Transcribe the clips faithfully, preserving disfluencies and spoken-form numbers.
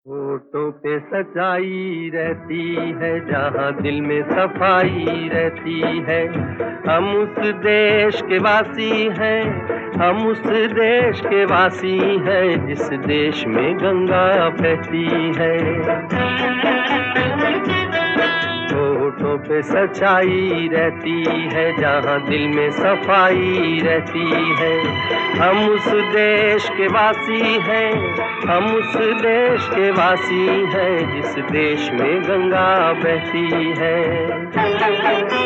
होठों पे सच्चाई रहती है, जहाँ दिल में सफाई रहती है। हम उस देश के वासी हैं, हम उस देश के वासी हैं, जिस देश में गंगा बहती है। होठों पे सच्चाई रहती है, जहाँ दिल में सफाई रहती है। हम उस देश के वासी हैं, हम उस देश के वासी हैं, जिस देश में गंगा बहती है।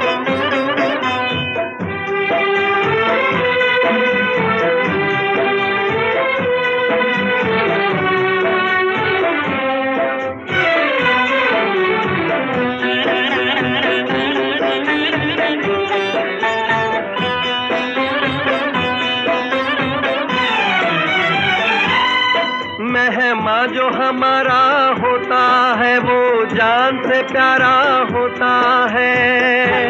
मेहमा जो हमारा होता है, वो जान से प्यारा होता है।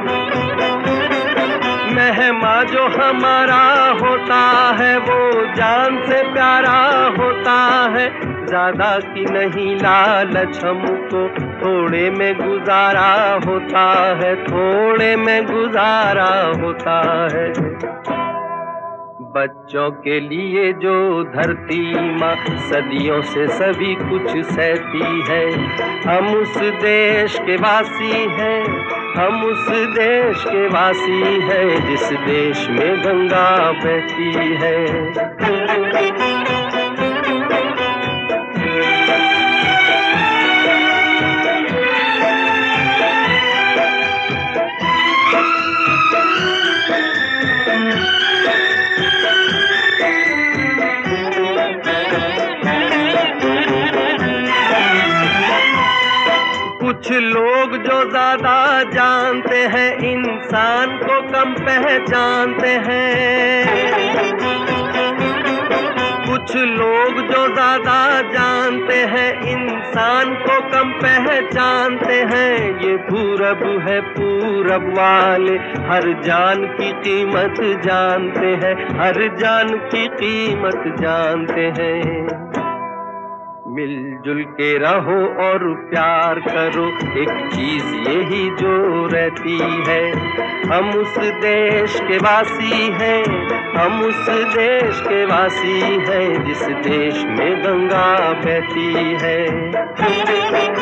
मेहमा जो हमारा होता है, वो जान से प्यारा होता है। ज्यादा की नहीं लालच हमको, थोड़े में गुजारा होता है, थोड़े में गुजारा होता है। बच्चों के लिए जो धरती माँ सदियों से सभी कुछ सहती है। हम उस देश के वासी हैं, हम उस देश के वासी हैं, जिस देश में गंगा बहती है। कुछ लोग जो ज्यादा जानते हैं, इंसान को कम पहचानते हैं। कुछ लोग जो ज्यादा जानते हैं, इंसान को कम पहचानते हैं। ये पूरब है, पूरब वाले हर जान की कीमत जानते हैं, हर जान की कीमत जानते हैं। मिलजुल के रहो और प्यार करो, एक चीज यही जो रहती है। हम उस देश के वासी हैं, हम उस देश के वासी हैं, जिस देश में गंगा बहती है।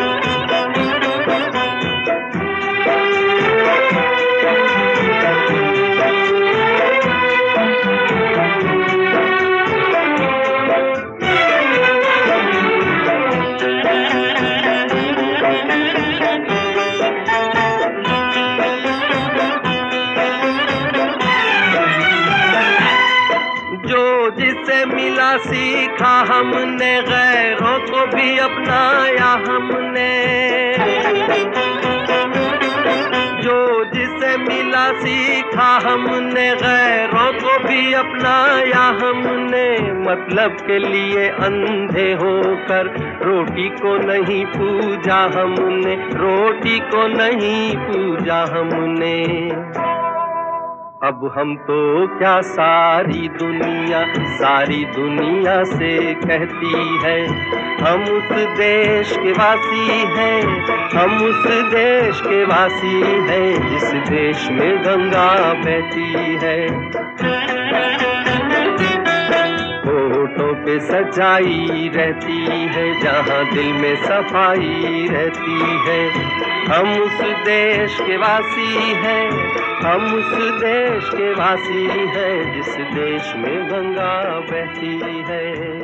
जिसे मिला सीखा हमने, गैरों को भी अपनाया हमने। जो जिसे मिला सीखा हमने, गैरों को भी अपनाया हमने। मतलब के लिए अंधे होकर रोटी को नहीं पूजा हमने, रोटी को नहीं पूजा हमने। अब हम तो क्या सारी दुनिया, सारी दुनिया से कहती है। हम उस देश के वासी हैं, हम उस देश के वासी हैं, जिस देश में गंगा बहती है। होठों पे सच्चाई रहती है, जहाँ दिल में सफाई रहती है। हम उस देश के वासी हैं, हम उस देश के वासी हैं, जिस देश में गंगा बहती है।